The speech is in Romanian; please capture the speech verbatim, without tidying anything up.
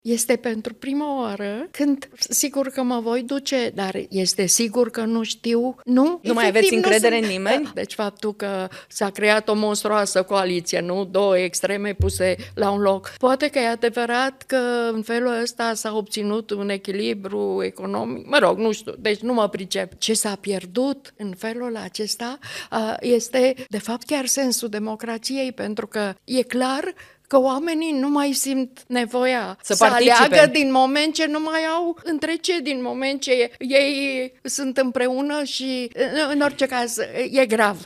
Este pentru prima oară când, sigur că mă voi duce, dar este sigur că nu știu, nu? Nu Efectiv, mai aveți încredere sunt, în nimeni? Deci faptul că s-a creat o monstruoasă coaliție, nu? Două extreme puse la un loc. Poate că e adevărat că în felul ăsta s-a obținut un echilibru economic, mă rog, nu știu, deci nu mă pricep. Ce s-a pierdut în felul acesta este, de fapt, chiar sensul democrației, pentru că e clar că oamenii nu mai simt nevoia să, să aleagă din moment ce nu mai au între ce, din moment ce ei sunt împreună și, în orice caz, e grav.